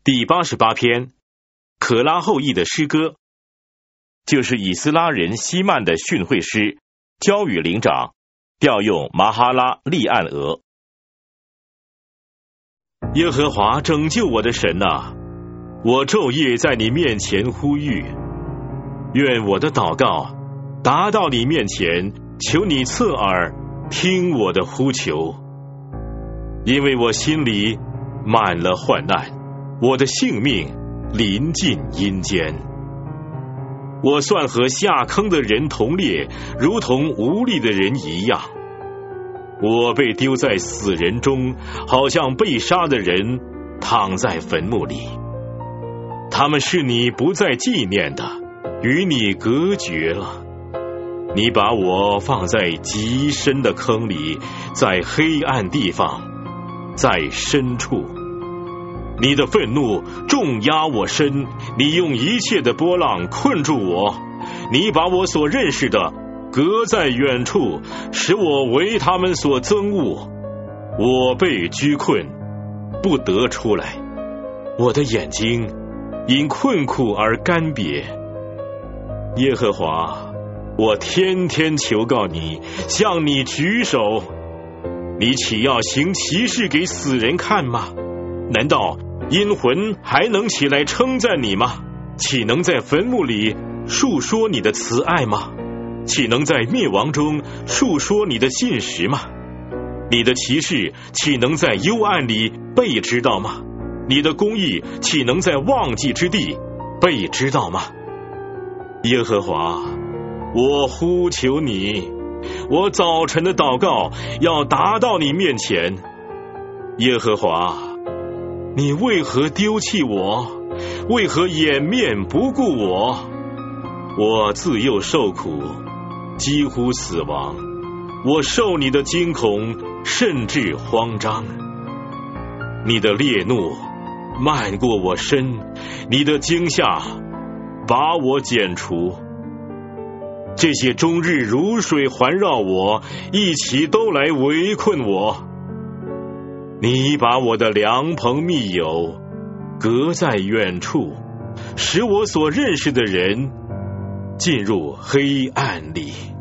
第88篇，可拉后裔的诗歌，就是以斯拉人希曼的训诲诗，交与灵长，调用麻哈拉利暗俄。耶和华拯救我的神啊，我昼夜在你面前呼吁，愿我的祷告达到你面前，求你侧耳听我的呼求。因为我心里满了患难，我的性命临近阴间。我算和下坑的人同列，如同无力的人一样。我被丢在死人中，好像被杀的人躺在坟墓里。他们是你不再纪念的，与你隔绝了。你把我放在极深的坑里，在黑暗地方，在深处。你的愤怒重压我身，你用一切的波浪困住我。你把我所认识的隔在远处，使我为他们所憎恶。我被拘困，不得出来。我的眼睛因困苦而干瘪。耶和华，我天天求告你，向你举手。你岂要行奇事给死人看吗？难道阴魂还能起来称赞你吗？岂能在坟墓里述说你的慈爱吗？岂能在灭亡中述说你的信实吗？你的奇事岂能在幽暗里被知道吗？你的公义岂能在忘记之地被知道吗？耶和华，我呼求你，我早晨的祷告要达到你面前。耶和华，你为何丢弃我？为何掩面不顾我？我自幼受苦，几乎死亡。我受你的惊恐，甚至慌张。你的烈怒漫过我身，你的惊吓把我剪除。这些终日如水环绕我，一起都来围困我。你把我的良朋密友隔在远处，使我所认识的人进入黑暗里。